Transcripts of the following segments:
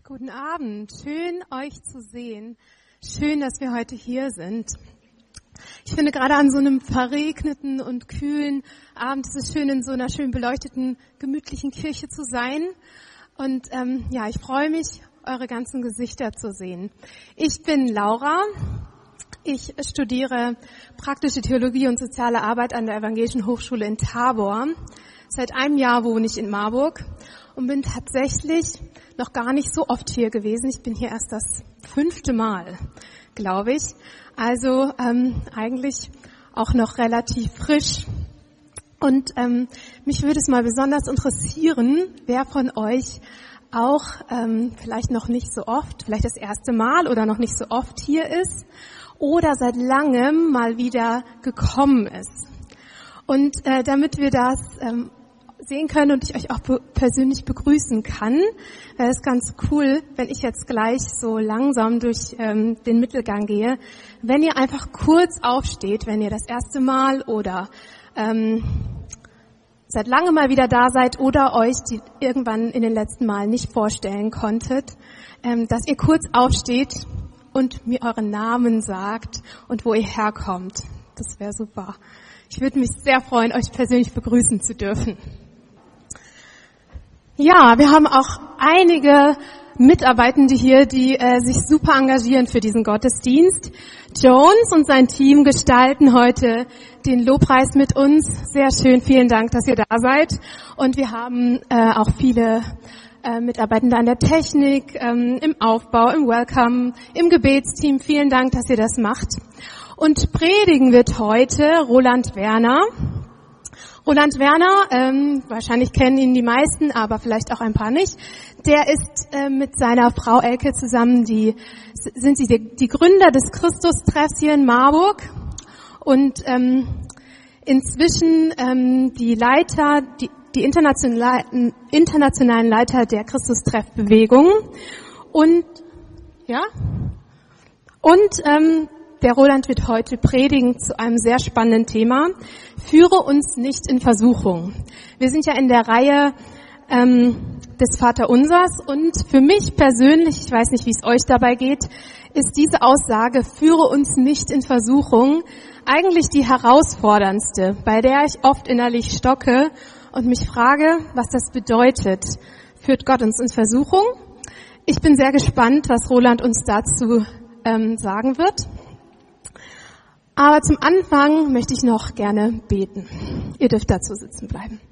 Guten Abend, schön euch zu sehen. Schön, dass wir heute hier sind. Ich finde gerade an so einem verregneten und kühlen Abend ist es schön, in so einer schön beleuchteten, gemütlichen Kirche zu sein. Und ich freue mich, eure ganzen Gesichter zu sehen. Ich bin Laura. Ich studiere praktische Theologie und soziale Arbeit an der Evangelischen Hochschule in Tabor. Seit einem Jahr wohne ich in Marburg und bin tatsächlich noch gar nicht so oft hier gewesen. Ich bin hier erst das 5. Mal, glaube ich. Also eigentlich auch noch relativ frisch. Und mich würde es mal besonders interessieren, wer von euch auch vielleicht noch nicht so oft, vielleicht das erste Mal oder noch nicht so oft hier ist oder seit langem mal wieder gekommen ist. Und damit wir das sehen können und ich euch auch persönlich begrüßen kann, wäre es ganz cool, wenn ich jetzt gleich so langsam durch den Mittelgang gehe, wenn ihr einfach kurz aufsteht, wenn ihr das erste Mal oder seit langem mal wieder da seid oder euch die irgendwann in den letzten Malen nicht vorstellen konntet, dass ihr kurz aufsteht und mir euren Namen sagt und wo ihr herkommt. Das wäre super. Ich würde mich sehr freuen, euch persönlich begrüßen zu dürfen. Ja, wir haben auch einige Mitarbeitende hier, die sich super engagieren für diesen Gottesdienst. Jones und sein Team gestalten heute den Lobpreis mit uns. Sehr schön, vielen Dank, dass ihr da seid. Und wir haben auch viele Mitarbeitende an der Technik, im Aufbau, im Welcome, im Gebetsteam. Vielen Dank, dass ihr das macht. Und predigen wird heute Roland Werner. Roland Werner, wahrscheinlich kennen ihn die meisten, aber vielleicht auch ein paar nicht. Der ist mit seiner Frau Elke zusammen die Gründer des Christus-Treffs hier in Marburg und inzwischen die internationalen Leiter der Christus-Treff-Bewegung der Roland wird heute predigen zu einem sehr spannenden Thema. Führe uns nicht in Versuchung. Wir sind ja in der Reihe des Vaterunsers und für mich persönlich, ich weiß nicht, wie es euch dabei geht, ist diese Aussage, führe uns nicht in Versuchung, eigentlich die herausforderndste, bei der ich oft innerlich stocke und mich frage, was das bedeutet. Führt Gott uns in Versuchung? Ich bin sehr gespannt, was Roland uns dazu sagen wird. Aber zum Anfang möchte ich noch gerne beten. Ihr dürft dazu sitzen bleiben.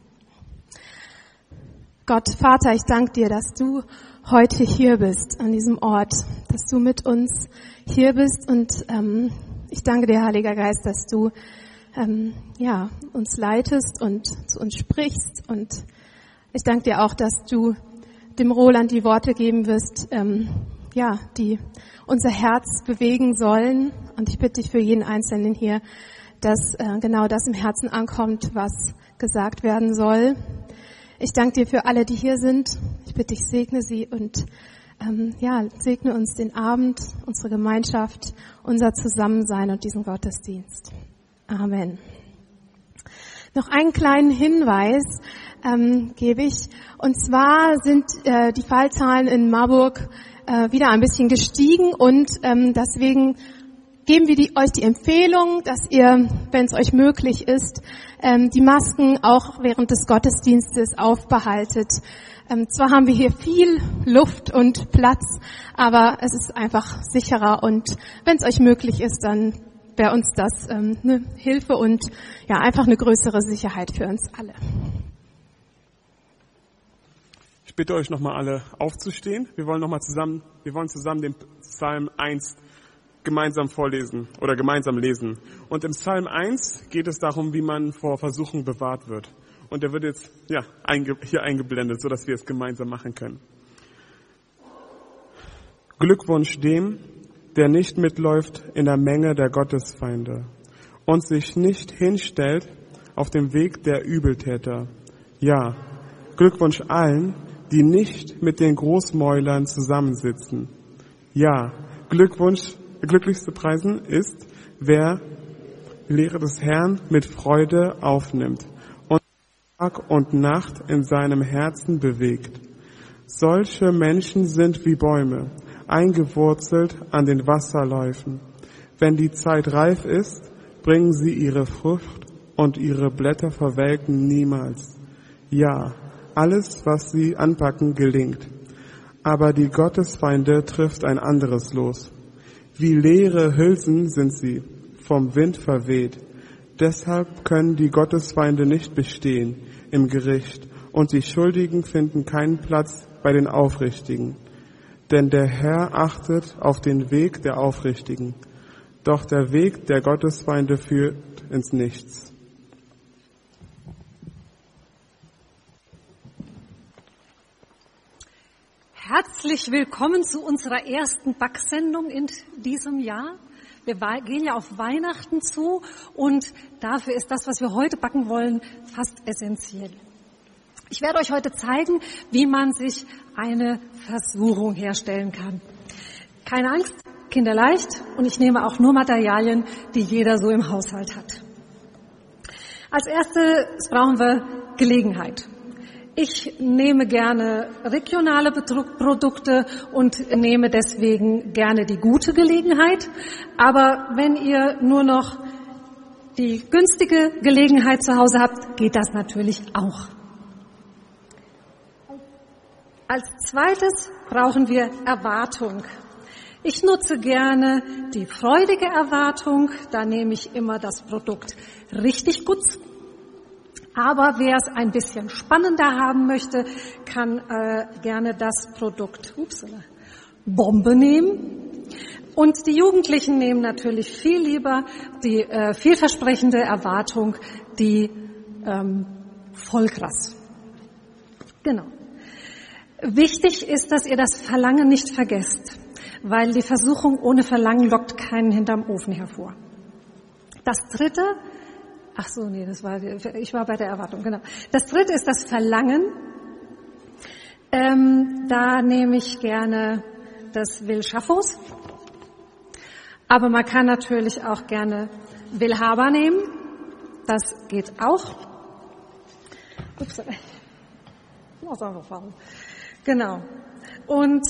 Gott, Vater, ich danke dir, dass du heute hier bist, an diesem Ort, dass du mit uns hier bist und ich danke dir, Heiliger Geist, dass du uns leitest und zu uns sprichst und ich danke dir auch, dass du dem Roland die Worte geben wirst, die unser Herz bewegen sollen. Und ich bitte dich für jeden Einzelnen hier, dass genau das im Herzen ankommt, was gesagt werden soll. Ich danke dir für alle, die hier sind. Ich bitte dich, segne sie und segne uns den Abend, unsere Gemeinschaft, unser Zusammensein und diesen Gottesdienst. Amen. Noch einen kleinen Hinweis gebe ich. Und zwar sind die Fallzahlen in Marburg wieder ein bisschen gestiegen und deswegen geben wir euch die Empfehlung, dass ihr, wenn es euch möglich ist, die Masken auch während des Gottesdienstes aufbehaltet. Zwar haben wir hier viel Luft und Platz, aber es ist einfach sicherer und wenn es euch möglich ist, dann wäre uns das eine Hilfe und einfach eine größere Sicherheit für uns alle. Ich bitte euch nochmal alle aufzustehen. Wir wollen zusammen den Psalm 1 gemeinsam vorlesen oder gemeinsam lesen. Und im Psalm 1 geht es darum, wie man vor Versuchung bewahrt wird. Und der wird jetzt hier eingeblendet, sodass wir es gemeinsam machen können. Glückwunsch dem, der nicht mitläuft in der Menge der Gottesfeinde und sich nicht hinstellt auf dem Weg der Übeltäter. Ja, Glückwunsch allen, die nicht mit den Großmäulern zusammensitzen. Ja, glücklichste Preisen ist, wer die Lehre des Herrn mit Freude aufnimmt und Tag und Nacht in seinem Herzen bewegt. Solche Menschen sind wie Bäume, eingewurzelt an den Wasserläufen. Wenn die Zeit reif ist, bringen sie ihre Frucht und ihre Blätter verwelken niemals. Ja, alles, was sie anpacken, gelingt. Aber die Gottesfeinde trifft ein anderes Los. Wie leere Hülsen sind sie, vom Wind verweht. Deshalb können die Gottesfeinde nicht bestehen im Gericht und die Schuldigen finden keinen Platz bei den Aufrichtigen. Denn der Herr achtet auf den Weg der Aufrichtigen, doch der Weg der Gottesfeinde führt ins Nichts. Herzlich willkommen zu unserer ersten Backsendung in diesem Jahr. Wir gehen ja auf Weihnachten zu und dafür ist das, was wir heute backen wollen, fast essentiell. Ich werde euch heute zeigen, wie man sich eine Versuchung herstellen kann. Keine Angst, kinderleicht, und ich nehme auch nur Materialien, die jeder so im Haushalt hat. Als erstes brauchen wir Gelegenheit. Ich nehme gerne regionale Produkte und nehme deswegen gerne die gute Gelegenheit. Aber wenn ihr nur noch die günstige Gelegenheit zu Hause habt, geht das natürlich auch. Als zweites brauchen wir Erwartung. Ich nutze gerne die freudige Erwartung. Da nehme ich immer das Produkt richtig gut. Aber wer es ein bisschen spannender haben möchte, kann gerne das Produkt Bombe nehmen. Und die Jugendlichen nehmen natürlich viel lieber die vielversprechende Erwartung, die Vollkrass. Genau. Wichtig ist, dass ihr das Verlangen nicht vergesst, weil die Versuchung ohne Verlangen lockt keinen hinterm Ofen hervor. Das dritte, ich war bei der Erwartung, genau. Das dritte ist das Verlangen. Da nehme ich gerne das Willschaffos. Aber man kann natürlich auch gerne Willhaber nehmen. Das geht auch. Genau. Und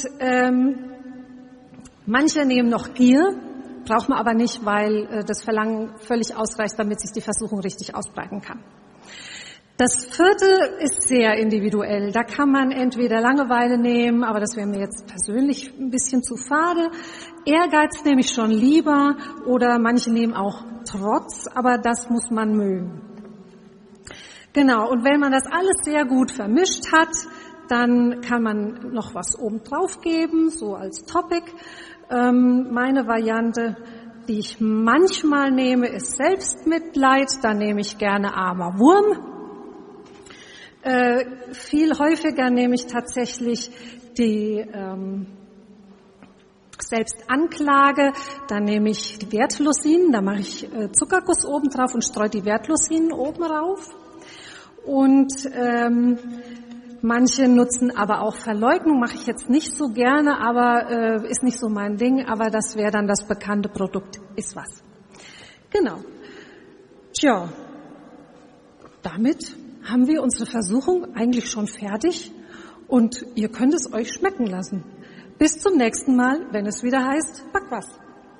manche nehmen noch Gier, braucht man aber nicht, weil das Verlangen völlig ausreicht, damit sich die Versuchung richtig ausbreiten kann. Das vierte ist sehr individuell. Da kann man entweder Langeweile nehmen, aber das wäre mir jetzt persönlich ein bisschen zu fade. Ehrgeiz nehme ich schon lieber, oder manche nehmen auch Trotz, aber das muss man mögen. Genau, und wenn man das alles sehr gut vermischt hat, dann kann man noch was oben drauf geben, so als Topic. Meine Variante, die ich manchmal nehme, ist Selbstmitleid. Da nehme ich gerne armer Wurm. Viel häufiger nehme ich tatsächlich die Selbstanklage. Da nehme ich die Wertlosinen. Da mache ich Zuckerguss oben drauf und streue die Wertlosinen oben rauf. Und manche nutzen aber auch Verleugnung, mache ich jetzt nicht so gerne, aber ist nicht so mein Ding, aber das wäre dann das bekannte Produkt, ist was. Genau. Tja, damit haben wir unsere Versuchung eigentlich schon fertig und ihr könnt es euch schmecken lassen. Bis zum nächsten Mal, wenn es wieder heißt, back was.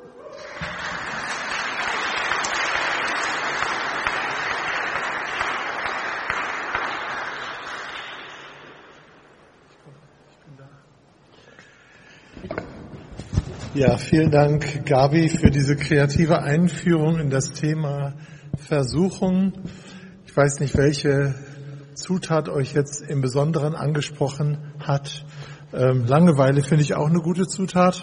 Ja, vielen Dank, Gabi, für diese kreative Einführung in das Thema Versuchung. Ich weiß nicht, welche Zutat euch jetzt im Besonderen angesprochen hat. Langeweile finde ich auch eine gute Zutat.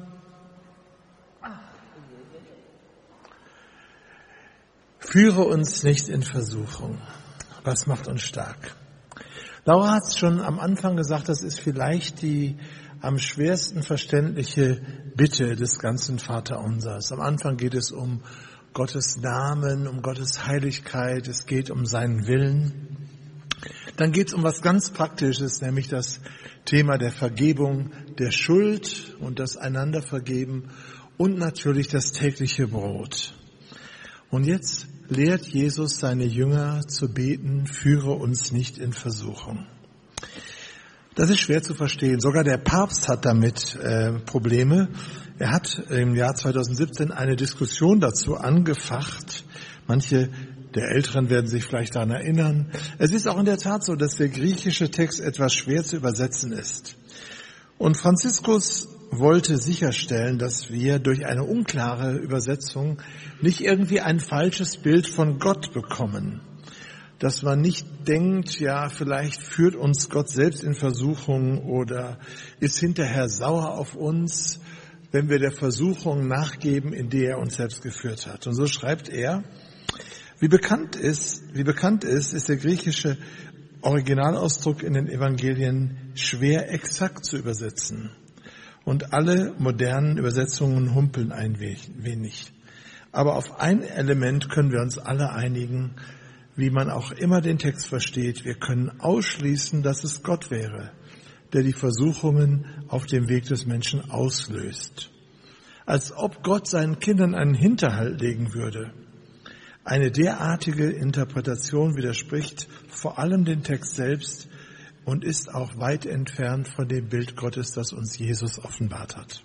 Führe uns nicht in Versuchung. Was macht uns stark? Laura hat es schon am Anfang gesagt, das ist vielleicht die am schwersten verständliche Bitte des ganzen Vaterunsers. Am Anfang geht es um Gottes Namen, um Gottes Heiligkeit, es geht um seinen Willen. Dann geht es um was ganz Praktisches, nämlich das Thema der Vergebung der Schuld und das Einandervergeben und natürlich das tägliche Brot. Und jetzt lehrt Jesus seine Jünger zu beten, führe uns nicht in Versuchung. Das ist schwer zu verstehen. Sogar der Papst hat damit Probleme. Er hat im Jahr 2017 eine Diskussion dazu angefacht. Manche der Älteren werden sich vielleicht daran erinnern. Es ist auch in der Tat so, dass der griechische Text etwas schwer zu übersetzen ist. Und Franziskus wollte sicherstellen, dass wir durch eine unklare Übersetzung nicht irgendwie ein falsches Bild von Gott bekommen. Dass man nicht denkt, ja, vielleicht führt uns Gott selbst in Versuchung oder ist hinterher sauer auf uns, wenn wir der Versuchung nachgeben, in die er uns selbst geführt hat. Und so schreibt er, wie bekannt ist, ist der griechische Originalausdruck in den Evangelien schwer exakt zu übersetzen. Und alle modernen Übersetzungen humpeln ein wenig. Aber auf ein Element können wir uns alle einigen, wie man auch immer den Text versteht. Wir können ausschließen, dass es Gott wäre, der die Versuchungen auf dem Weg des Menschen auslöst. Als ob Gott seinen Kindern einen Hinterhalt legen würde. Eine derartige Interpretation widerspricht vor allem dem Text selbst und ist auch weit entfernt von dem Bild Gottes, das uns Jesus offenbart hat.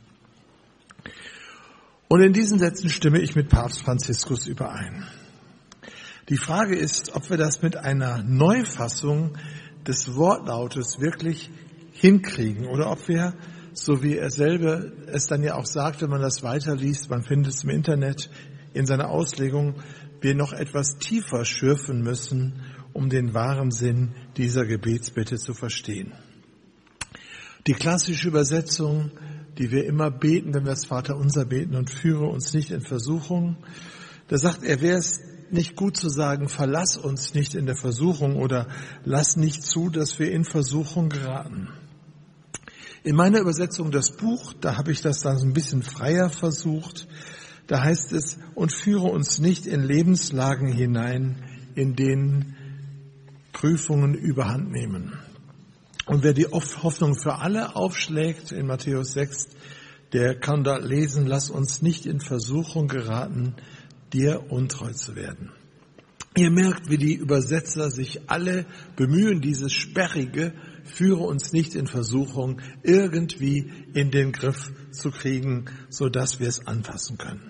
Und in diesen Sätzen stimme ich mit Papst Franziskus überein. Die Frage ist, ob wir das mit einer Neufassung des Wortlautes wirklich hinkriegen oder ob wir, so wie er selber es dann ja auch sagt, wenn man das weiterliest, man findet es im Internet, in seiner Auslegung, wir noch etwas tiefer schürfen müssen, um den wahren Sinn dieser Gebetsbitte zu verstehen. Die klassische Übersetzung, die wir immer beten, wenn wir das Vaterunser beten und führe uns nicht in Versuchung, da sagt er, wäre es nicht gut zu sagen, verlass uns nicht in der Versuchung oder lass nicht zu, dass wir in Versuchung geraten. In meiner Übersetzung das Buch, da habe ich das dann so ein bisschen freier versucht. Da heißt es, und führe uns nicht in Lebenslagen hinein, in denen Prüfungen überhand nehmen. Und wer die Hoffnung für alle aufschlägt, in Matthäus 6, der kann da lesen, lass uns nicht in Versuchung geraten, dir untreu zu werden. Ihr merkt, wie die Übersetzer sich alle bemühen, dieses Sperrige, führe uns nicht in Versuchung, irgendwie in den Griff zu kriegen, sodass wir es anfassen können.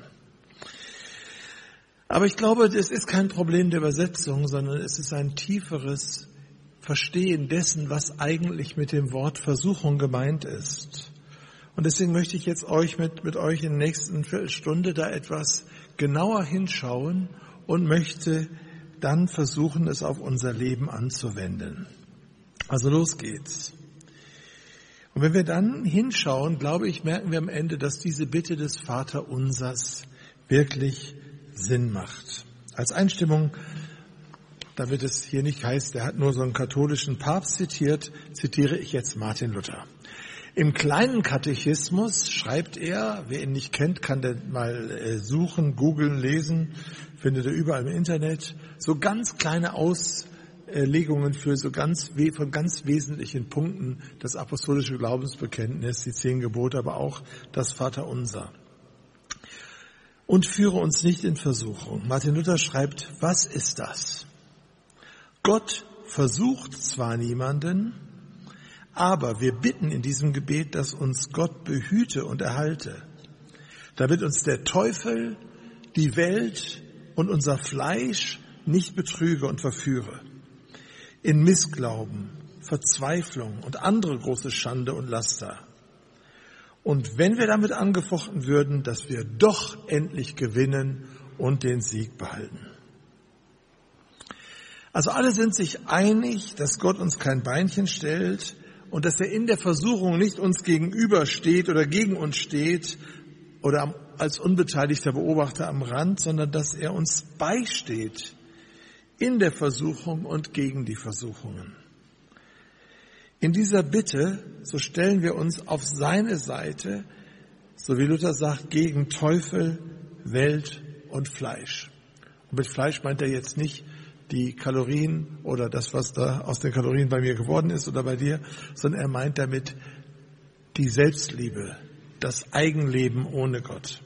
Aber ich glaube, es ist kein Problem der Übersetzung, sondern es ist ein tieferes Verstehen dessen, was eigentlich mit dem Wort Versuchung gemeint ist. Und deswegen möchte ich jetzt mit euch in der nächsten Viertelstunde da etwas genauer hinschauen und möchte dann versuchen, es auf unser Leben anzuwenden. Also los geht's. Und wenn wir dann hinschauen, glaube ich, merken wir am Ende, dass diese Bitte des Vaterunsers wirklich Sinn macht. Als Einstimmung, damit es hier nicht heißt, er hat nur so einen katholischen Papst zitiert, zitiere ich jetzt Martin Luther. Im kleinen Katechismus schreibt er, wer ihn nicht kennt, kann den mal suchen, googeln, lesen, findet er überall im Internet, so ganz kleine Auslegungen für von ganz wesentlichen Punkten, das apostolische Glaubensbekenntnis, die 10 Gebote, aber auch das Vaterunser. Und führe uns nicht in Versuchung. Martin Luther schreibt, was ist das? Gott versucht zwar niemanden, aber wir bitten in diesem Gebet, dass uns Gott behüte und erhalte, damit uns der Teufel, die Welt und unser Fleisch nicht betrüge und verführe. In Missglauben, Verzweiflung und andere große Schande und Laster. Und wenn wir damit angefochten würden, dass wir doch endlich gewinnen und den Sieg behalten. Also alle sind sich einig, dass Gott uns kein Beinchen stellt und dass er in der Versuchung nicht uns gegenübersteht oder gegen uns steht oder als unbeteiligter Beobachter am Rand, sondern dass er uns beisteht in der Versuchung und gegen die Versuchungen. In dieser Bitte, so stellen wir uns auf seine Seite, so wie Luther sagt, gegen Teufel, Welt und Fleisch. Und mit Fleisch meint er jetzt nicht die Kalorien oder das, was da aus den Kalorien bei mir geworden ist oder bei dir, sondern er meint damit die Selbstliebe, das Eigenleben ohne Gott.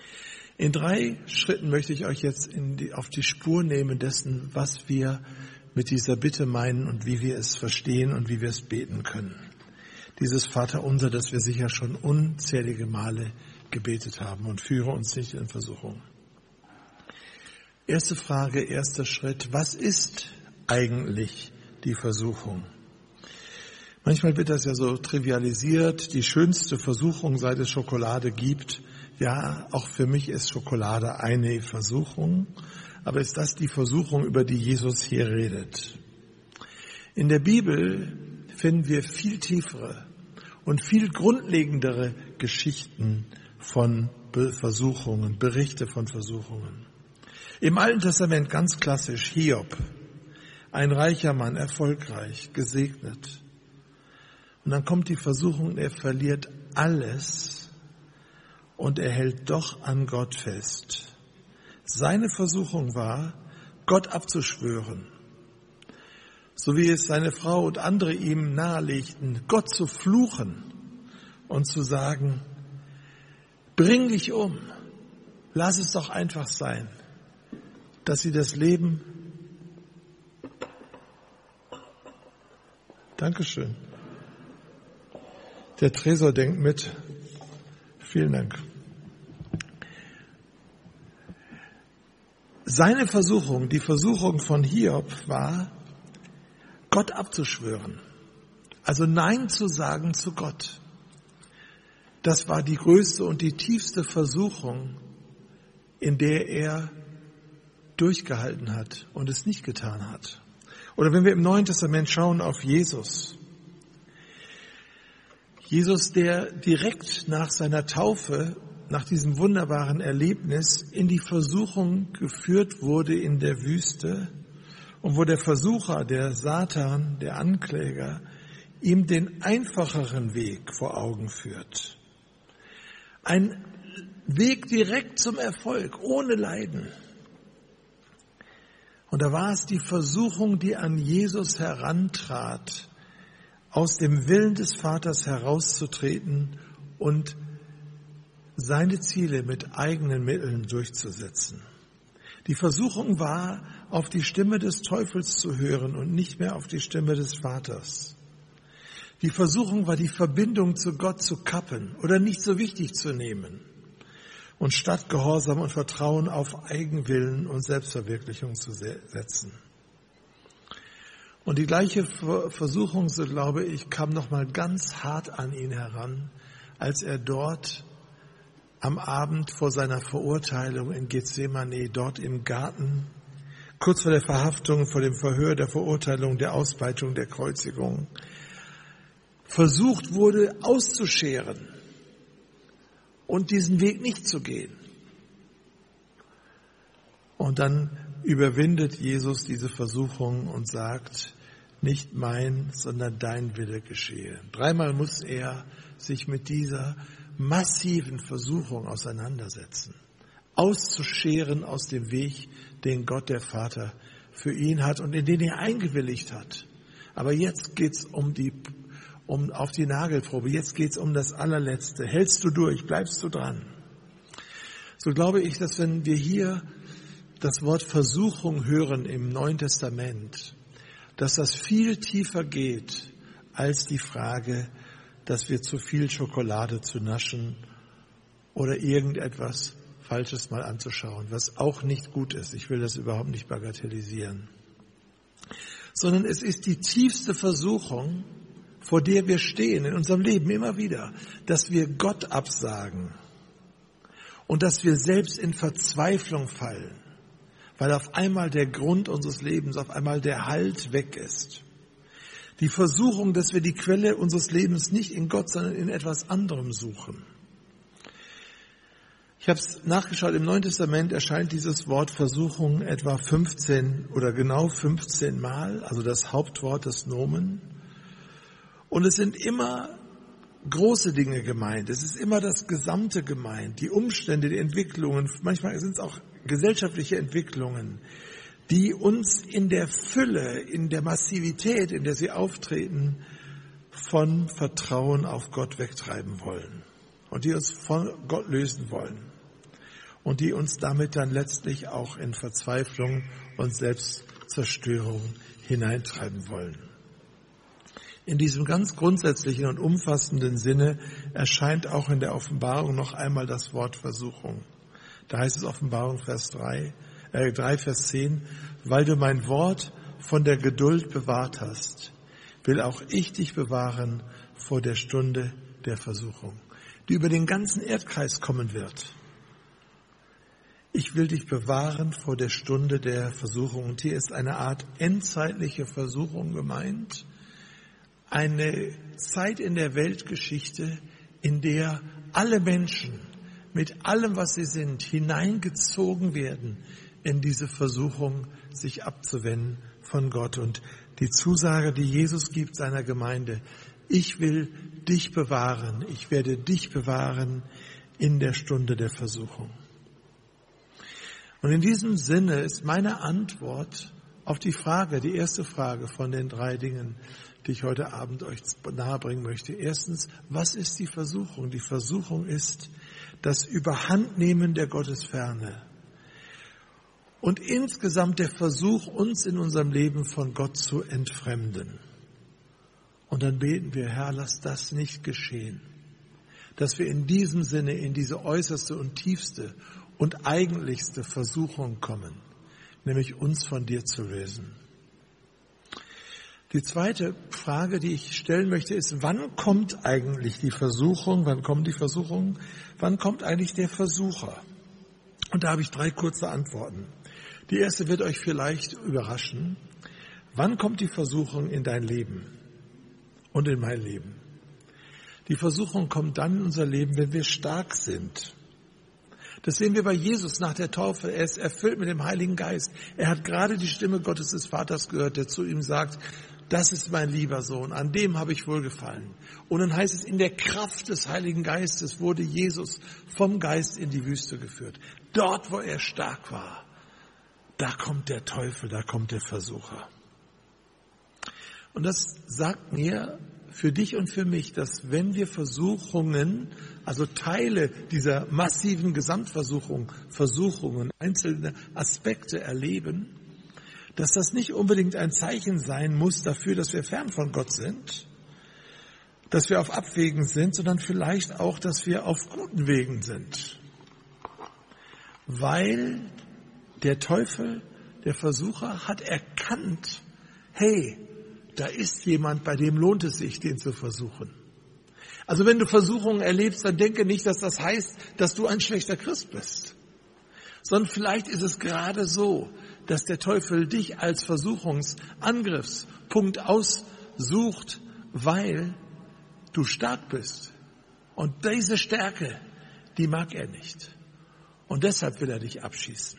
In 3 Schritten möchte ich euch jetzt auf die Spur nehmen dessen, was wir mit dieser Bitte meinen und wie wir es verstehen und wie wir es beten können. Dieses Vaterunser, das wir sicher schon unzählige Male gebetet haben, und führe uns nicht in Versuchung. Erste Frage, erster Schritt: Was ist eigentlich die Versuchung? Manchmal wird das ja so trivialisiert, die schönste Versuchung, seit es Schokolade gibt. Ja, auch für mich ist Schokolade eine Versuchung, aber ist das die Versuchung, über die Jesus hier redet? In der Bibel finden wir viel tiefere und viel grundlegendere Geschichten von Versuchungen, Berichte von Versuchungen. Im Alten Testament ganz klassisch Hiob, ein reicher Mann, erfolgreich, gesegnet. Und dann kommt die Versuchung, er verliert alles und er hält doch an Gott fest. Seine Versuchung war, Gott abzuschwören, so wie es seine Frau und andere ihm nahelegten, Gott zu fluchen und zu sagen: Bring dich um, lass es doch einfach sein, dass sie das Leben... Dankeschön. Der Tresor denkt mit. Vielen Dank. Seine Versuchung, die Versuchung von Hiob, war, Gott abzuschwören. Also Nein zu sagen zu Gott. Das war die größte und die tiefste Versuchung, in der er durchgehalten hat und es nicht getan hat. Oder wenn wir im Neuen Testament schauen auf Jesus. Jesus, der direkt nach seiner Taufe, nach diesem wunderbaren Erlebnis in die Versuchung geführt wurde in der Wüste und wo der Versucher, der Satan, der Ankläger, ihm den einfacheren Weg vor Augen führt. Ein Weg direkt zum Erfolg, ohne Leiden. Und da war es die Versuchung, die an Jesus herantrat, aus dem Willen des Vaters herauszutreten und seine Ziele mit eigenen Mitteln durchzusetzen. Die Versuchung war, auf die Stimme des Teufels zu hören und nicht mehr auf die Stimme des Vaters. Die Versuchung war, die Verbindung zu Gott zu kappen oder nicht so wichtig zu nehmen und statt Gehorsam und Vertrauen auf Eigenwillen und Selbstverwirklichung zu setzen. Und die gleiche Versuchung, so glaube ich, kam nochmal ganz hart an ihn heran, als er dort am Abend vor seiner Verurteilung in Gethsemane, dort im Garten, kurz vor der Verhaftung, vor dem Verhör, der Verurteilung, der Auspeitschung, der Kreuzigung, versucht wurde auszuscheren und diesen Weg nicht zu gehen. Und dann überwindet Jesus diese Versuchung und sagt: Nicht mein, sondern dein Wille geschehe. 3-mal muss er sich mit dieser massiven Versuchung auseinandersetzen, auszuscheren aus dem Weg, den Gott der Vater für ihn hat und in den er eingewilligt hat. Aber jetzt geht's auf die Nagelprobe, jetzt geht's um das Allerletzte. Hältst du durch, bleibst du dran? So glaube ich, dass wenn wir hier das Wort Versuchung hören im Neuen Testament, dass das viel tiefer geht als die Frage, dass wir zu viel Schokolade zu naschen oder irgendetwas Falsches mal anzuschauen, was auch nicht gut ist. Ich will das überhaupt nicht bagatellisieren. Sondern es ist die tiefste Versuchung, vor der wir stehen in unserem Leben immer wieder, dass wir Gott absagen und dass wir selbst in Verzweiflung fallen, weil auf einmal der Grund unseres Lebens, auf einmal der Halt weg ist. Die Versuchung, dass wir die Quelle unseres Lebens nicht in Gott, sondern in etwas anderem suchen. Ich habe es nachgeschaut, im Neuen Testament erscheint dieses Wort Versuchung etwa 15 oder genau 15 Mal, also das Hauptwort des Nomen. Und es sind immer große Dinge gemeint, es ist immer das Gesamte gemeint, die Umstände, die Entwicklungen, manchmal sind es auch gesellschaftliche Entwicklungen, die uns in der Fülle, in der Massivität, in der sie auftreten, von Vertrauen auf Gott wegtreiben wollen und die uns von Gott lösen wollen und die uns damit dann letztlich auch in Verzweiflung und selbst Zerstörung hineintreiben wollen. In diesem ganz grundsätzlichen und umfassenden Sinne erscheint auch in der Offenbarung noch einmal das Wort Versuchung. Da heißt es Offenbarung 3, Vers 10, weil du mein Wort von der Geduld bewahrt hast, will auch ich dich bewahren vor der Stunde der Versuchung, die über den ganzen Erdkreis kommen wird. Ich will dich bewahren vor der Stunde der Versuchung. Und hier ist eine Art endzeitliche Versuchung gemeint. Eine Zeit in der Weltgeschichte, in der alle Menschen mit allem, was sie sind, hineingezogen werden in diese Versuchung, sich abzuwenden von Gott. Und die Zusage, die Jesus gibt seiner Gemeinde, ich will dich bewahren, ich werde dich bewahren in der Stunde der Versuchung. Und in diesem Sinne ist meine Antwort auf die Frage, die erste Frage von den 3 Dingen, die ich heute Abend euch nahebringen möchte. Erstens, was ist die Versuchung? Die Versuchung ist das Überhandnehmen der Gottesferne und insgesamt der Versuch, uns in unserem Leben von Gott zu entfremden. Und dann beten wir, Herr, lass das nicht geschehen, dass wir in diesem Sinne in diese äußerste und tiefste und eigentlichste Versuchung kommen, nämlich uns von dir zu lösen. Die zweite Frage, die ich stellen möchte, ist, wann kommt eigentlich die Versuchung? Wann kommen die Versuchungen? Wann kommt eigentlich der Versucher? Und da habe ich 3 kurze Antworten. Die erste wird euch vielleicht überraschen. Wann kommt die Versuchung in dein Leben und in mein Leben? Die Versuchung kommt dann in unser Leben, wenn wir stark sind. Das sehen wir bei Jesus nach der Taufe. Er ist erfüllt mit dem Heiligen Geist. Er hat gerade die Stimme Gottes des Vaters gehört, der zu ihm sagt, das ist mein lieber Sohn, an dem habe ich wohlgefallen. Und dann heißt es, in der Kraft des Heiligen Geistes wurde Jesus vom Geist in die Wüste geführt. Dort, wo er stark war, da kommt der Teufel, da kommt der Versucher. Und das sagt mir, für dich und für mich, dass wenn wir Versuchungen, also Teile dieser massiven Gesamtversuchungen, einzelne Aspekte erleben, dass das nicht unbedingt ein Zeichen sein muss dafür, dass wir fern von Gott sind, dass wir auf Abwägen sind, sondern vielleicht auch, dass wir auf guten Wegen sind. Weil der Teufel, der Versucher, hat erkannt, hey, da ist jemand, bei dem lohnt es sich, den zu versuchen. Also wenn du Versuchungen erlebst, dann denke nicht, dass das heißt, dass du ein schlechter Christ bist. Sondern vielleicht ist es gerade so, dass der Teufel dich als Versuchungsangriffspunkt aussucht, weil du stark bist. Und diese Stärke, die mag er nicht. Und deshalb will er dich abschießen.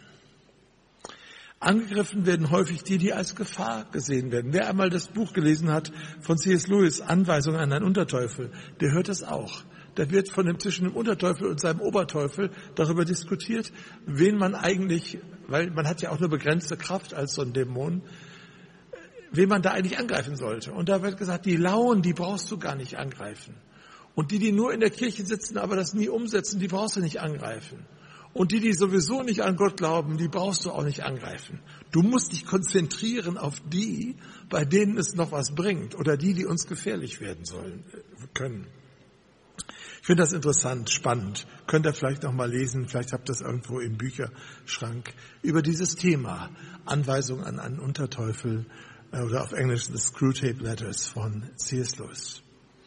Angegriffen werden häufig die als Gefahr gesehen werden. Wer einmal das Buch gelesen hat von C.S. Lewis, Anweisung an einen Unterteufel, der hört das auch. Da wird zwischen dem Unterteufel und seinem Oberteufel darüber diskutiert, wen man eigentlich, weil man hat ja auch nur begrenzte Kraft als so ein Dämon, wen man da eigentlich angreifen sollte. Und da wird gesagt, die Lauen, die brauchst du gar nicht angreifen. Und die nur in der Kirche sitzen, aber das nie umsetzen, die brauchst du nicht angreifen. Und die sowieso nicht an Gott glauben, die brauchst du auch nicht angreifen. Du musst dich konzentrieren auf die, bei denen es noch was bringt oder die uns gefährlich werden können. Ich finde das interessant, spannend. Könnt ihr vielleicht noch mal lesen, vielleicht habt ihr das irgendwo im Bücherschrank, über dieses Thema Anweisung an einen Unterteufel oder auf Englisch The Screwtape Letters von C.S. Lewis.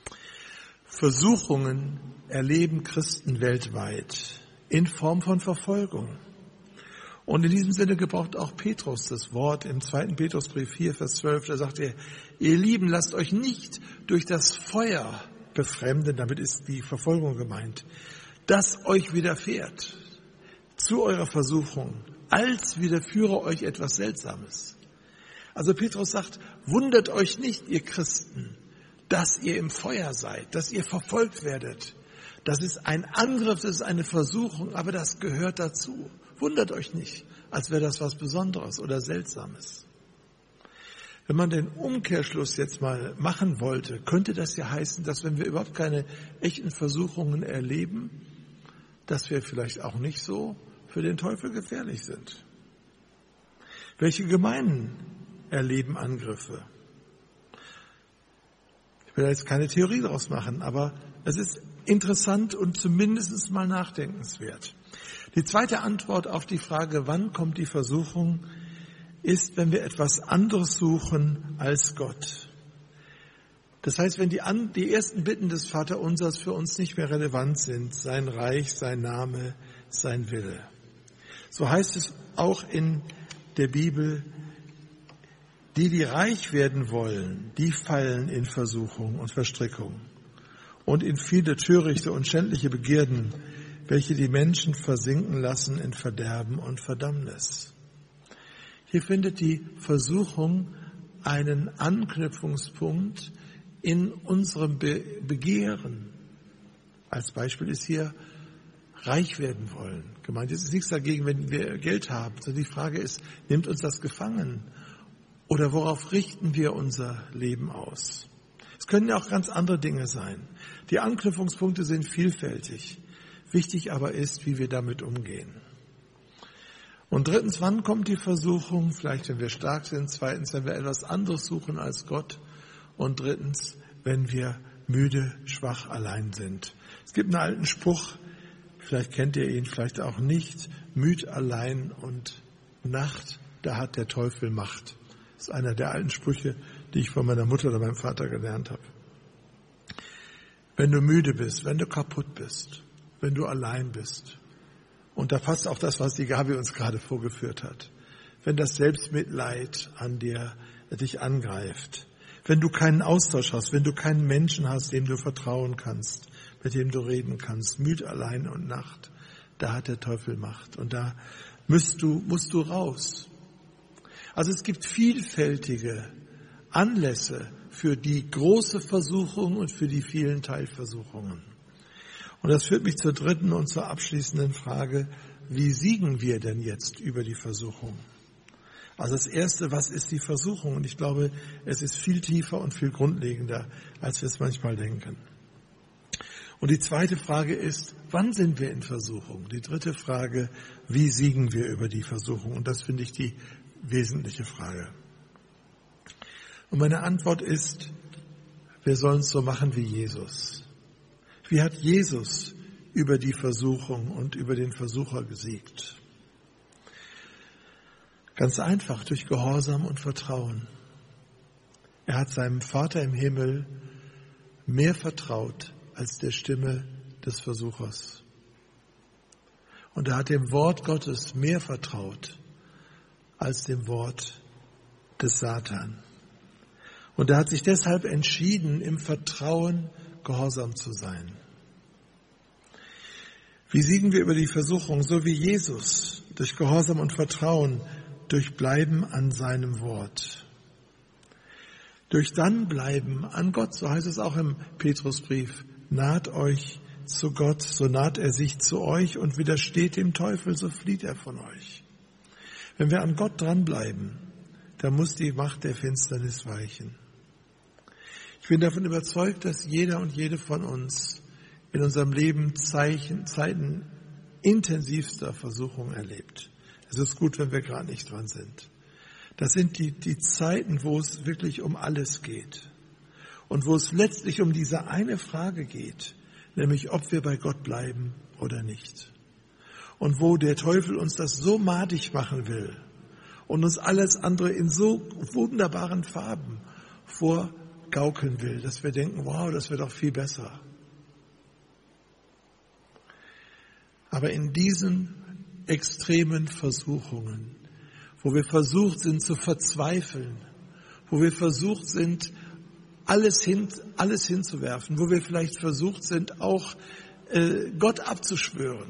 Versuchungen erleben Christen weltweit in Form von Verfolgung. Und in diesem Sinne gebraucht auch Petrus das Wort im 2. Petrusbrief 4, Vers 12, da sagt er, ihr Lieben, lasst euch nicht durch das Feuer befremden, damit ist die Verfolgung gemeint, das euch widerfährt zu eurer Versuchung, als widerführe euch etwas Seltsames. Also Petrus sagt, wundert euch nicht, ihr Christen, dass ihr im Feuer seid, dass ihr verfolgt werdet. Das ist ein Angriff, das ist eine Versuchung, aber das gehört dazu. Wundert euch nicht, als wäre das was Besonderes oder Seltsames. Wenn man den Umkehrschluss jetzt mal machen wollte, könnte das ja heißen, dass wenn wir überhaupt keine echten Versuchungen erleben, dass wir vielleicht auch nicht so für den Teufel gefährlich sind. Welche Gemeinden erleben Angriffe. Ich will jetzt keine Theorie daraus machen, aber es ist interessant und zumindest mal nachdenkenswert. Die zweite Antwort auf die Frage, wann kommt die Versuchung, ist, wenn wir etwas anderes suchen als Gott. Das heißt, wenn die ersten Bitten des Vaterunsers für uns nicht mehr relevant sind, sein Reich, sein Name, sein Wille. So heißt es auch in der Bibel, die reich werden wollen, die fallen in Versuchung und Verstrickung und in viele törichte und schändliche Begierden, welche die Menschen versinken lassen in Verderben und Verdammnis. Hier findet die Versuchung einen Anknüpfungspunkt in unserem Begehren. Als Beispiel ist hier reich werden wollen. Gemeint ist nichts dagegen, wenn wir Geld haben. Also die Frage ist, nimmt uns das gefangen? Oder worauf richten wir unser Leben aus? Es können ja auch ganz andere Dinge sein. Die Anknüpfungspunkte sind vielfältig. Wichtig aber ist, wie wir damit umgehen. Und drittens, wann kommt die Versuchung? Vielleicht, wenn wir stark sind. Zweitens, wenn wir etwas anderes suchen als Gott. Und drittens, wenn wir müde, schwach, allein sind. Es gibt einen alten Spruch, vielleicht kennt ihr ihn, vielleicht auch nicht. Müd, allein und Nacht, da hat der Teufel Macht. Das ist einer der alten Sprüche, die ich von meiner Mutter oder meinem Vater gelernt habe. Wenn du müde bist, wenn du kaputt bist, wenn du allein bist, und da passt auch das, was die Gabi uns gerade vorgeführt hat, wenn das Selbstmitleid an dir dich angreift, wenn du keinen Austausch hast, wenn du keinen Menschen hast, dem du vertrauen kannst, mit dem du reden kannst, müde, allein und Nacht, da hat der Teufel Macht und da musst du raus. Also es gibt vielfältige Anlässe für die große Versuchung und für die vielen Teilversuchungen. Und das führt mich zur dritten und zur abschließenden Frage, wie siegen wir denn jetzt über die Versuchung? Also das Erste, was ist die Versuchung? Und ich glaube, es ist viel tiefer und viel grundlegender, als wir es manchmal denken. Und die zweite Frage ist, wann sind wir in Versuchung? Die dritte Frage, wie siegen wir über die Versuchung? Und das finde ich die wesentliche Frage. Und meine Antwort ist, wir sollen es so machen wie Jesus. Wie hat Jesus über die Versuchung und über den Versucher gesiegt? Ganz einfach, durch Gehorsam und Vertrauen. Er hat seinem Vater im Himmel mehr vertraut als der Stimme des Versuchers. Und er hat dem Wort Gottes mehr vertraut als dem Wort des Satan. Und er hat sich deshalb entschieden, im Vertrauen gehorsam zu sein. Wie siegen wir über die Versuchung? So wie Jesus, durch Gehorsam und Vertrauen, durch Bleiben an seinem Wort. Durch dann Bleiben an Gott, so heißt es auch im Petrusbrief, naht euch zu Gott, so naht er sich zu euch und widersteht dem Teufel, so flieht er von euch. Wenn wir an Gott dranbleiben, dann muss die Macht der Finsternis weichen. Ich bin davon überzeugt, dass jeder und jede von uns in unserem Leben Zeiten intensivster Versuchung erlebt. Es ist gut, wenn wir gerade nicht dran sind. Das sind die Zeiten, wo es wirklich um alles geht. Und wo es letztlich um diese eine Frage geht, nämlich ob wir bei Gott bleiben oder nicht. Und wo der Teufel uns das so madig machen will und uns alles andere in so wunderbaren Farben vorgaukeln will, dass wir denken, wow, das wird doch viel besser. Aber in diesen extremen Versuchungen, wo wir versucht sind zu verzweifeln, wo wir versucht sind, alles hinzuwerfen, wo wir vielleicht versucht sind, auch Gott abzuschwören,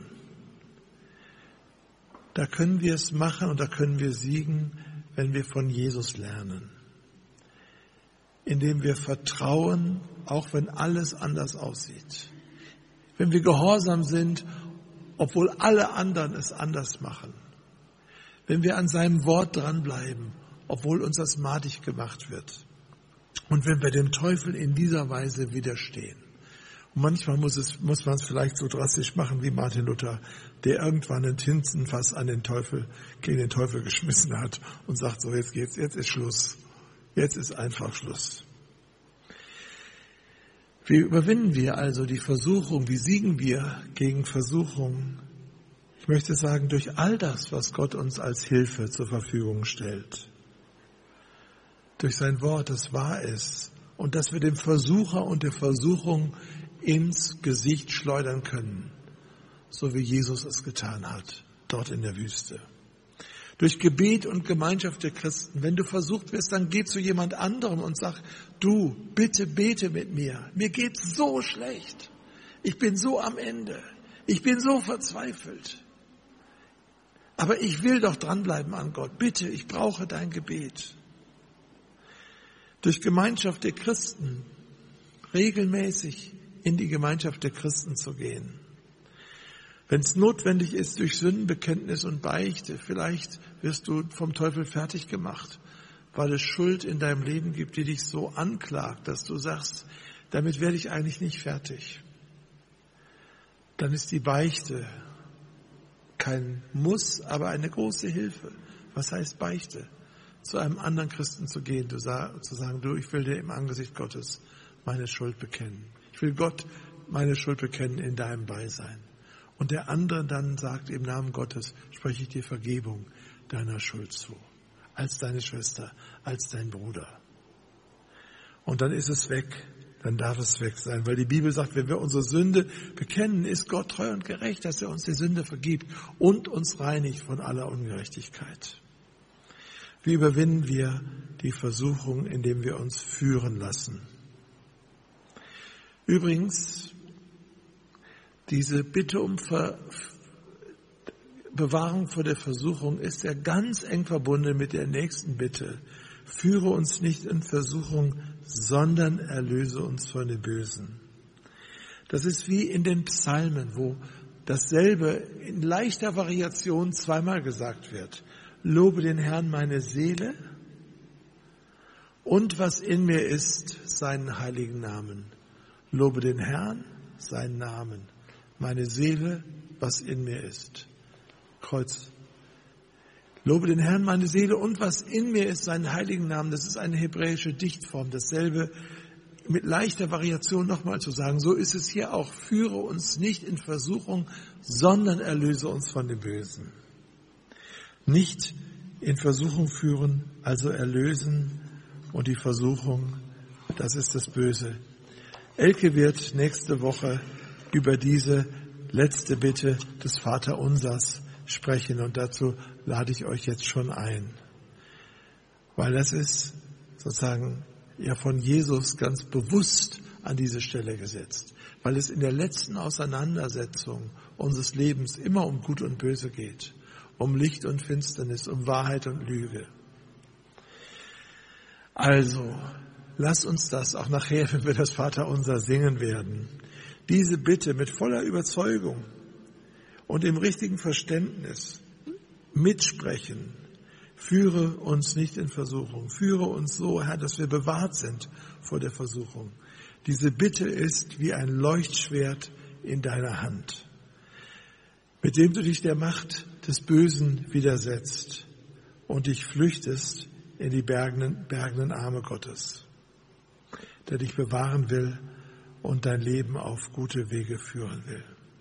da können wir es machen und da können wir siegen, wenn wir von Jesus lernen. Indem wir vertrauen, auch wenn alles anders aussieht. Wenn wir gehorsam sind, obwohl alle anderen es anders machen. Wenn wir an seinem Wort dranbleiben, obwohl uns das madig gemacht wird. Und wenn wir dem Teufel in dieser Weise widerstehen. Und manchmal muss man es vielleicht so drastisch machen wie Martin Luther, der irgendwann ein Tintenfass gegen den Teufel geschmissen hat und sagt, so jetzt ist Schluss. Jetzt ist einfach Schluss. Wie überwinden wir also die Versuchung? Wie siegen wir gegen Versuchung? Ich möchte sagen, durch all das, was Gott uns als Hilfe zur Verfügung stellt. Durch sein Wort, das wahr ist. Und dass wir dem Versucher und der Versuchung ins Gesicht schleudern können. So wie Jesus es getan hat, dort in der Wüste. Durch Gebet und Gemeinschaft der Christen. Wenn du versucht wirst, dann geh zu jemand anderem und sag, du, bitte bete mit mir. Mir geht's so schlecht. Ich bin so am Ende. Ich bin so verzweifelt. Aber ich will doch dranbleiben an Gott. Bitte, ich brauche dein Gebet. Durch Gemeinschaft der Christen, regelmäßig in die Gemeinschaft der Christen zu gehen. Wenn es notwendig ist, durch Sündenbekenntnis und Beichte, vielleicht wirst du vom Teufel fertig gemacht, weil es Schuld in deinem Leben gibt, die dich so anklagt, dass du sagst, damit werde ich eigentlich nicht fertig. Dann ist die Beichte kein Muss, aber eine große Hilfe. Was heißt Beichte? Zu einem anderen Christen zu gehen, zu sagen, du, ich will dir im Angesicht Gottes meine Schuld bekennen. Ich will Gott meine Schuld bekennen in deinem Beisein. Und der andere dann sagt, im Namen Gottes spreche ich dir Vergebung deiner Schuld zu. Als deine Schwester, als dein Bruder. Und dann ist es weg. Dann darf es weg sein. Weil die Bibel sagt, wenn wir unsere Sünde bekennen, ist Gott treu und gerecht, dass er uns die Sünde vergibt und uns reinigt von aller Ungerechtigkeit. Wie überwinden wir die Versuchung, indem wir uns führen lassen? Übrigens, diese Bitte um Bewahrung vor der Versuchung ist ja ganz eng verbunden mit der nächsten Bitte. Führe uns nicht in Versuchung, sondern erlöse uns von dem Bösen. Das ist wie in den Psalmen, wo dasselbe in leichter Variation zweimal gesagt wird. Lobe den Herrn meine Seele und was in mir ist, seinen heiligen Namen. Lobe den Herrn, seinen Namen. Meine Seele, was in mir ist. Kreuz. Lobe den Herrn, meine Seele und was in mir ist, seinen heiligen Namen. Das ist eine hebräische Dichtform. Dasselbe mit leichter Variation nochmal zu sagen. So ist es hier auch. Führe uns nicht in Versuchung, sondern erlöse uns von dem Bösen. Nicht in Versuchung führen, also erlösen, und die Versuchung, das ist das Böse. Elke wird nächste Woche über diese letzte Bitte des Vaterunsers sprechen und dazu lade ich euch jetzt schon ein. Weil das ist sozusagen ja von Jesus ganz bewusst an diese Stelle gesetzt. Weil es in der letzten Auseinandersetzung unseres Lebens immer um Gut und Böse geht. Um Licht und Finsternis, um Wahrheit und Lüge. Also, lass uns das auch nachher, wenn wir das Vaterunser singen werden, diese Bitte mit voller Überzeugung und im richtigen Verständnis mitsprechen. Führe uns nicht in Versuchung. Führe uns so, Herr, dass wir bewahrt sind vor der Versuchung. Diese Bitte ist wie ein Leuchtschwert in deiner Hand, mit dem du dich der Macht des Bösen widersetzt und dich flüchtest in die bergenden Arme Gottes, der dich bewahren will und dein Leben auf gute Wege führen will.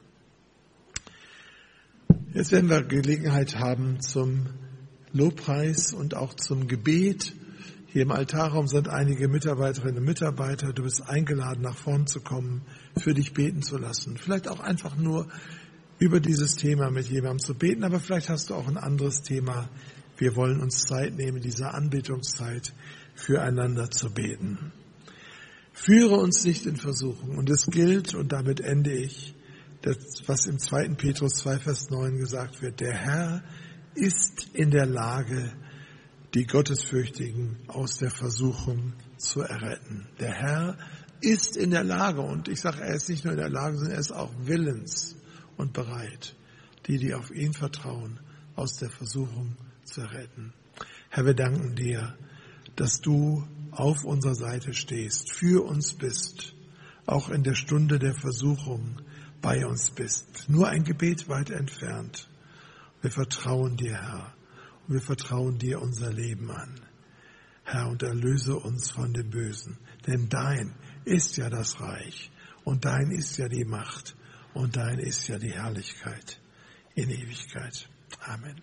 Jetzt werden wir Gelegenheit haben zum Lobpreis und auch zum Gebet. Hier im Altarraum sind einige Mitarbeiterinnen und Mitarbeiter. Du bist eingeladen, nach vorn zu kommen, für dich beten zu lassen. Vielleicht auch einfach nur über dieses Thema mit jemandem zu beten, aber vielleicht hast du auch ein anderes Thema. Wir wollen uns Zeit nehmen, diese Anbetungszeit füreinander zu beten. Führe uns nicht in Versuchung. Und es gilt, und damit ende ich, das, was im 2. Petrus 2, Vers 9 gesagt wird, der Herr ist in der Lage, die Gottesfürchtigen aus der Versuchung zu erretten. Der Herr ist in der Lage, und ich sage, er ist nicht nur in der Lage, sondern er ist auch willens und bereit, die auf ihn vertrauen, aus der Versuchung zu retten. Herr, wir danken dir, dass du auf unserer Seite stehst, für uns bist, auch in der Stunde der Versuchung bei uns bist. Nur ein Gebet weit entfernt. Wir vertrauen dir, Herr. Und wir vertrauen dir unser Leben an. Herr, und erlöse uns von dem Bösen. Denn dein ist ja das Reich. Und dein ist ja die Macht. Und dein ist ja die Herrlichkeit in Ewigkeit. Amen.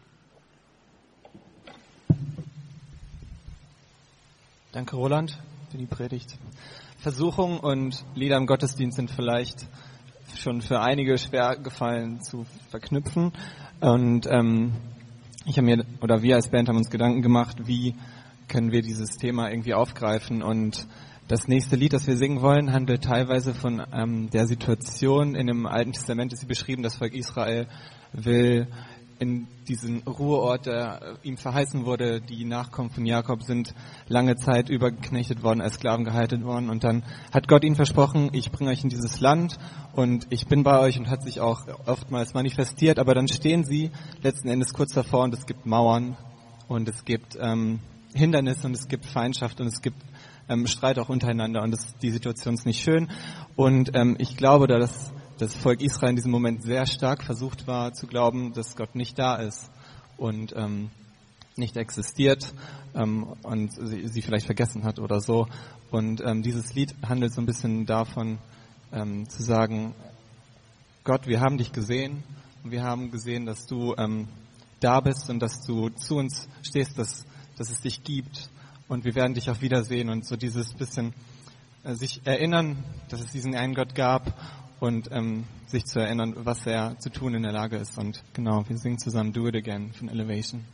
Danke, Roland, für die Predigt. Versuchung und Lieder im Gottesdienst sind vielleicht schon für einige schwer gefallen zu verknüpfen. Und wir als Band haben uns Gedanken gemacht, wie können wir dieses Thema irgendwie aufgreifen. Und das nächste Lied, das wir singen wollen, handelt teilweise von der Situation in dem Alten Testament, ist sie beschrieben, das Volk Israel will in diesen Ruheort, der ihm verheißen wurde. Die Nachkommen von Jakob sind lange Zeit übergeknechtet worden, als Sklaven gehalten worden. Und dann hat Gott ihnen versprochen, ich bringe euch in dieses Land und ich bin bei euch, und hat sich auch oftmals manifestiert. Aber dann stehen sie letzten Endes kurz davor und es gibt Mauern und es gibt Hindernisse und es gibt Feindschaft und es gibt Streit auch untereinander, und die Situation ist nicht schön. Und ich glaube, dass das Volk Israel in diesem Moment sehr stark versucht war zu glauben, dass Gott nicht da ist und nicht existiert und sie vielleicht vergessen hat oder so. Und dieses Lied handelt so ein bisschen davon, zu sagen, Gott, wir haben dich gesehen und wir haben gesehen, dass du da bist und dass du zu uns stehst, dass es dich gibt, und wir werden dich auch wiedersehen. Und so dieses bisschen sich erinnern, dass es diesen einen Gott gab, und sich zu erinnern, was er zu tun in der Lage ist. Und genau, wir singen zusammen Do It Again von Elevation.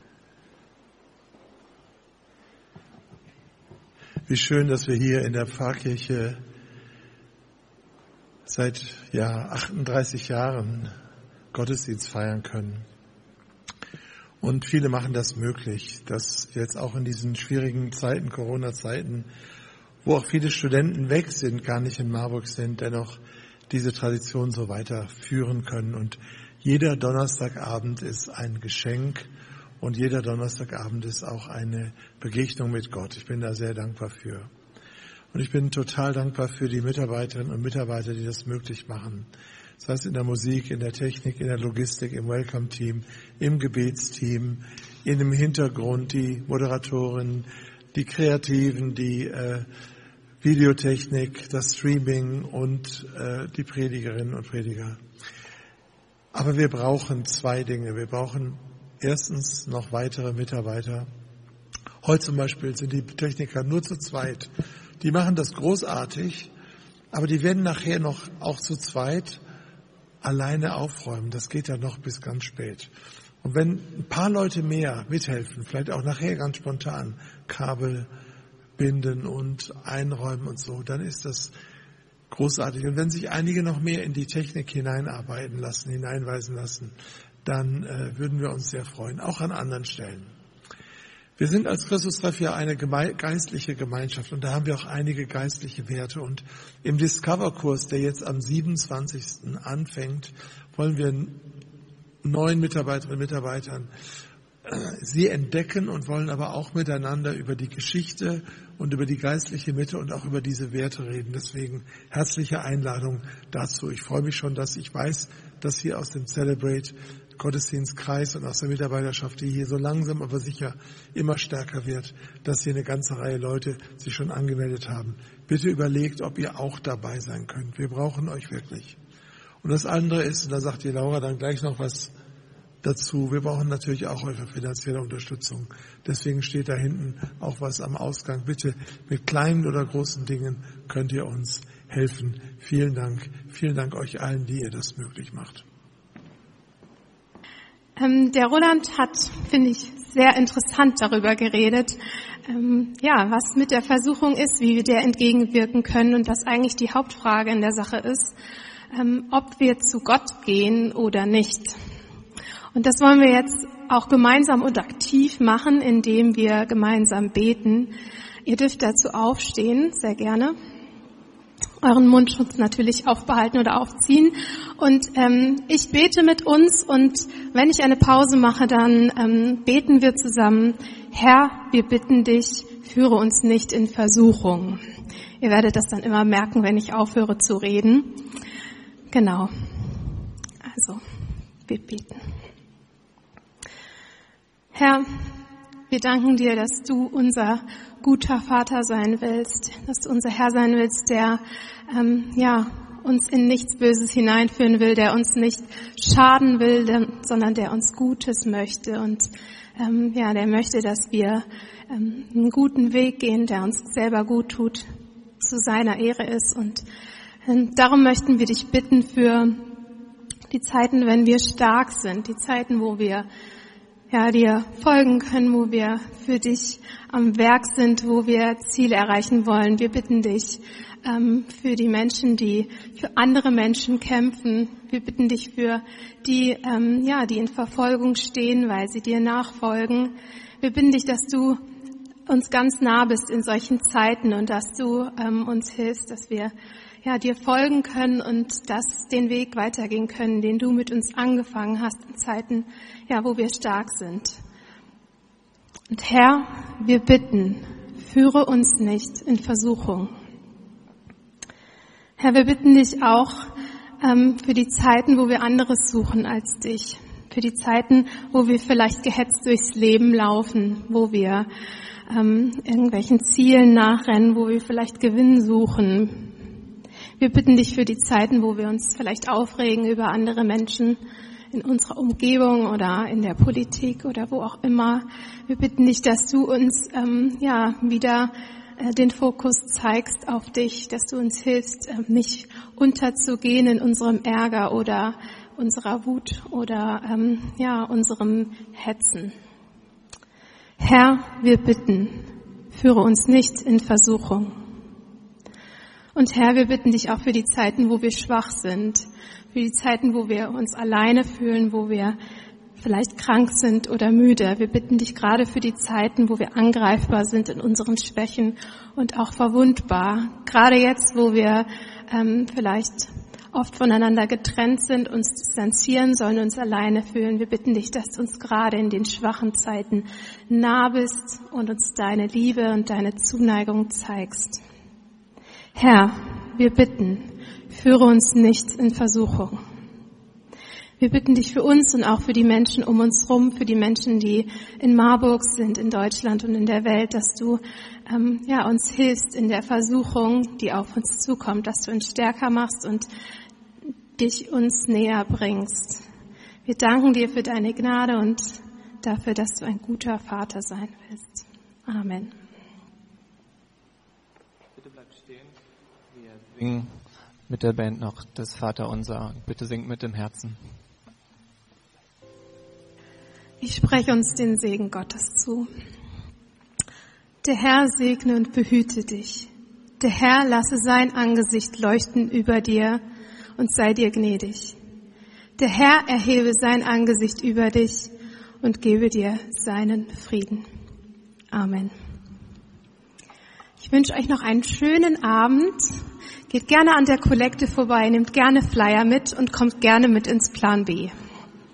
Wie schön, dass wir hier in der Pfarrkirche seit 38 Jahren Gottesdienst feiern können. Und viele machen das möglich, dass jetzt auch in diesen schwierigen Zeiten, Corona-Zeiten, wo auch viele Studenten weg sind, gar nicht in Marburg sind, dennoch diese Tradition so weiterführen können. Und jeder Donnerstagabend ist ein Geschenk und jeder Donnerstagabend ist auch eine Begegnung mit Gott. Ich bin da sehr dankbar für. Und ich bin total dankbar für die Mitarbeiterinnen und Mitarbeiter, die das möglich machen. Das heißt in der Musik, in der Technik, in der Logistik, im Welcome-Team, im Gebetsteam, in dem Hintergrund, die Moderatoren, die Kreativen, die Videotechnik, das Streaming und die Predigerinnen und Prediger. Aber wir brauchen zwei Dinge. Wir brauchen erstens noch weitere Mitarbeiter. Heute zum Beispiel sind die Techniker nur zu zweit. Die machen das großartig, aber die werden nachher noch auch zu zweit alleine aufräumen. Das geht ja noch bis ganz spät. Und wenn ein paar Leute mehr mithelfen, vielleicht auch nachher ganz spontan Kabel binden und einräumen und so, dann ist das großartig. Und wenn sich einige noch mehr in die Technik hineinarbeiten lassen, hineinweisen lassen, dann würden wir uns sehr freuen, auch an anderen Stellen. Wir sind als Christustreff ja eine geistliche Gemeinschaft und da haben wir auch einige geistliche Werte. Und im Discover-Kurs, der jetzt am 27. anfängt, wollen wir 9 Mitarbeiterinnen und Mitarbeitern sie entdecken und wollen aber auch miteinander über die Geschichte und über die geistliche Mitte und auch über diese Werte reden. Deswegen herzliche Einladung dazu. Ich freue mich schon, dass ich weiß, dass hier aus dem Celebrate Gottesdienstkreis und aus der Mitarbeiterschaft, die hier so langsam aber sicher immer stärker wird, dass hier eine ganze Reihe Leute sich schon angemeldet haben. Bitte überlegt, ob ihr auch dabei sein könnt. Wir brauchen euch wirklich. Und das andere ist, und da sagt die Laura dann gleich noch was dazu, wir brauchen natürlich auch eure finanzielle Unterstützung. Deswegen steht da hinten auch was am Ausgang. Bitte mit kleinen oder großen Dingen könnt ihr uns helfen. Vielen Dank. Vielen Dank euch allen, die ihr das möglich macht. Der Roland hat, finde ich, sehr interessant darüber geredet, was mit der Versuchung ist, wie wir der entgegenwirken können und was eigentlich die Hauptfrage in der Sache ist, ob wir zu Gott gehen oder nicht. Und das wollen wir jetzt auch gemeinsam und aktiv machen, indem wir gemeinsam beten. Ihr dürft dazu aufstehen, sehr gerne. Euren Mundschutz natürlich aufbehalten oder aufziehen. Und ich bete mit uns, und wenn ich eine Pause mache, dann beten wir zusammen. Herr, wir bitten dich führe uns nicht in Versuchung. Ihr werdet das dann immer merken, wenn ich aufhöre zu reden. Genau. Also, wir beten. Herr, wir danken dir, dass du unser guter Vater sein willst, dass du unser Herr sein willst, der uns in nichts Böses hineinführen will, der uns nicht schaden will, sondern der uns Gutes möchte und der möchte, dass wir einen guten Weg gehen, der uns selber gut tut, zu seiner Ehre ist. Und darum möchten wir dich bitten für die Zeiten, wenn wir stark sind, die Zeiten, wo wir dir folgen können, wo wir für dich am Werk sind, wo wir Ziele erreichen wollen. Wir bitten dich für die Menschen, die für andere Menschen kämpfen. Wir bitten dich für die, die in Verfolgung stehen, weil sie dir nachfolgen. Wir bitten dich, dass du uns ganz nah bist in solchen Zeiten und dass du uns hilfst, dass wir dir folgen können und den Weg weitergehen können, den du mit uns angefangen hast in Zeiten, wo wir stark sind. Und Herr, wir bitten, führe uns nicht in Versuchung. Herr, wir bitten dich auch für die Zeiten, wo wir anderes suchen als dich. Für die Zeiten, wo wir vielleicht gehetzt durchs Leben laufen, wo wir irgendwelchen Zielen nachrennen, wo wir vielleicht Gewinn suchen. Wir bitten dich für die Zeiten, wo wir uns vielleicht aufregen über andere Menschen in unserer Umgebung oder in der Politik oder wo auch immer. Wir bitten dich, dass du uns wieder den Fokus zeigst auf dich, dass du uns hilfst, nicht unterzugehen in unserem Ärger oder unserer Wut oder unserem Hetzen. Herr, wir bitten, führe uns nicht in Versuchung. Und Herr, wir bitten dich auch für die Zeiten, wo wir schwach sind, für die Zeiten, wo wir uns alleine fühlen, wo wir vielleicht krank sind oder müde. Wir bitten dich gerade für die Zeiten, wo wir angreifbar sind in unseren Schwächen und auch verwundbar. Gerade jetzt, wo wir vielleicht oft voneinander getrennt sind, uns distanzieren sollen, uns alleine fühlen. Wir bitten dich, dass du uns gerade in den schwachen Zeiten nah bist und uns deine Liebe und deine Zuneigung zeigst. Herr, wir bitten, führe uns nicht in Versuchung. Wir bitten dich für uns und auch für die Menschen um uns rum, für die Menschen, die in Marburg sind, in Deutschland und in der Welt, dass du uns hilfst in der Versuchung, die auf uns zukommt, dass du uns stärker machst und dich uns näher bringst. Wir danken dir für deine Gnade und dafür, dass du ein guter Vater sein willst. Amen. Bitte bleibt stehen. Wir singen mit der Band noch das Vaterunser. Bitte singt mit dem Herzen. Ich spreche uns den Segen Gottes zu. Der Herr segne und behüte dich. Der Herr lasse sein Angesicht leuchten über dir und sei dir gnädig. Der Herr erhebe sein Angesicht über dich und gebe dir seinen Frieden. Amen. Ich wünsche euch noch einen schönen Abend. Geht gerne an der Kollekte vorbei, nehmt gerne Flyer mit und kommt gerne mit ins Plan B.